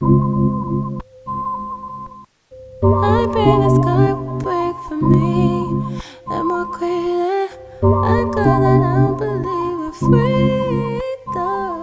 I pray the sky will break for me. Am I crazy? I don't believe in freedom.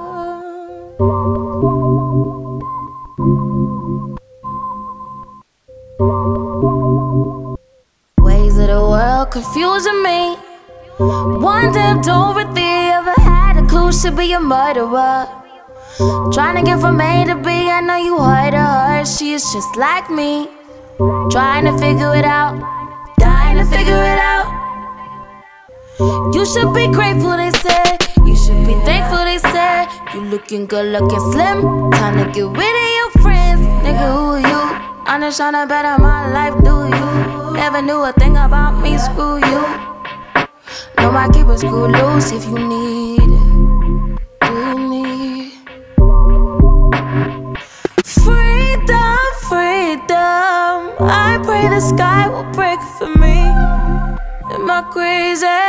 Ways of the world confusing me. Wonder if Dorothy ever had a clue she'd be a murderer. Trying to get from A to B, I know you heard of her. She is just like me, trying to figure it out, dying to figure it out. You should be grateful, they said. You should be thankful, they said. You looking good, looking slim. Time to get rid of your friends. Nigga, who are you? I'm just tryna better my life, do you? Never knew a thing about me, screw you. Know I keep a screw loose if you need it. Do you need freedom, freedom? I pray the sky will break for me. Am I crazy?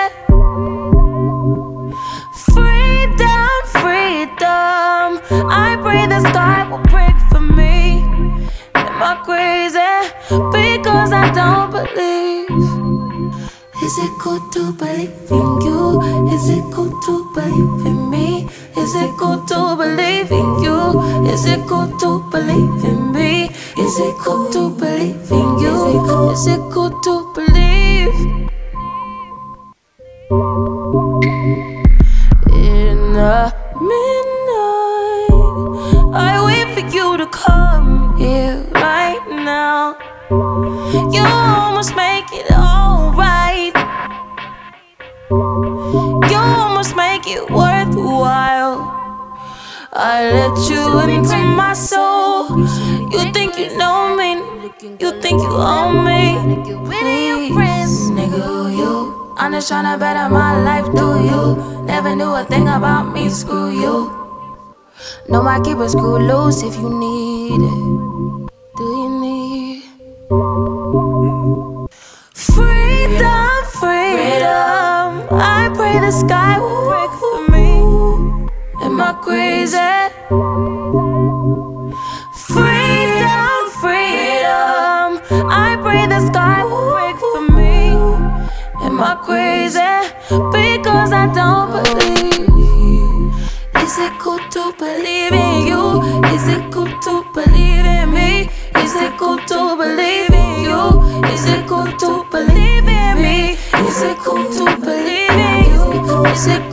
Freedom, freedom. I pray the sky will break for me. Am I crazy? Because I don't believe. Is it cool to believe in you? Is it cool to believe in me? Is it cool to believe in you? Is it cool to believe in me? Is it cool to believe in you? Is it cool to believe? In the midnight, I wait for you to come here right now. You almost make it alright. You almost make it worthwhile. I let you into my soul. You think you know me? You think you own me? Please, nigga, who you? I'm just tryna better my life, do you? Never knew a thing about me, screw you. Know I keep a screw loose if you need it. Do you need freedom, freedom? I pray the sky will break for me. Am I crazy? Freedom, freedom. I pray the sky will break for me. Am I crazy? Because I don't believe. Is it cool to believe in you? Is it cool to believe in me? Is it cool to believe in you? Is it cool to believe in me? Is it cool to believe in you? Is it